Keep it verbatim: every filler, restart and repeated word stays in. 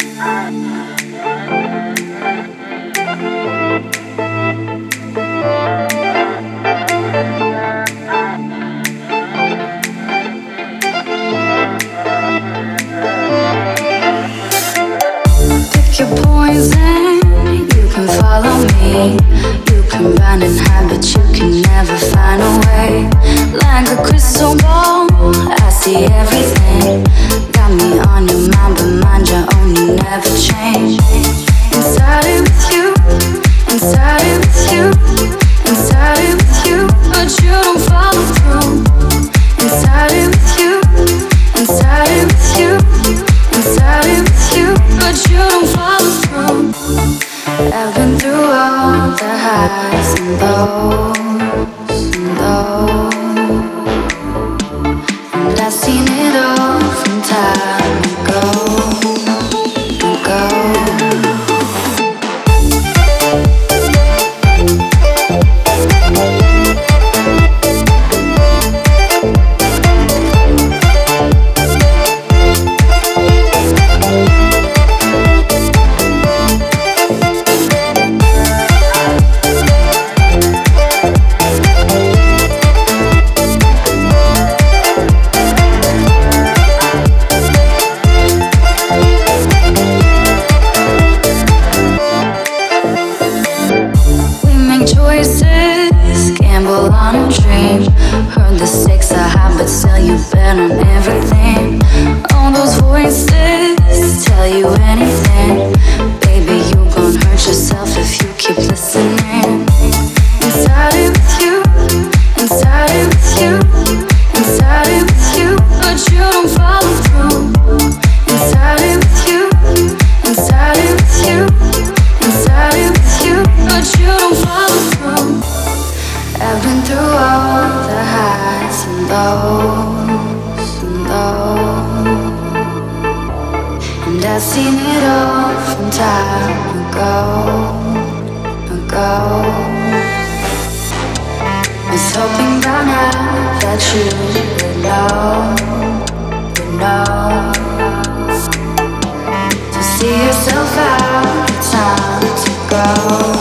Pick your poison, you can follow me. You can run and hide, but you can never find a way. Like a crystal ball, I see everything. Got me on your mind, but mind your own, you never change. Inside it with you, inside it with you, inside it with you, but you don't follow through. Inside it with you, inside it with you, inside it with you, but you don't follow through. I've been through all the highs and lows and lows, and I've seen it all from time ago, ago. Choices, gamble on a dream. Heard the stakes are high, but still you bet on everything. All those voices tell you anything. Baby, you gon' hurt yourself if you keep listening. Inside it with you, inside it with you, inside it with you, but you don't follow through. Inside it with you, inside it with you, inside it with you, but you don't follow through. I've been through all the highs and lows and lows, and I've seen it all from time ago, ago. Was hoping by now that you would know, would know. To see yourself out, it's time to go.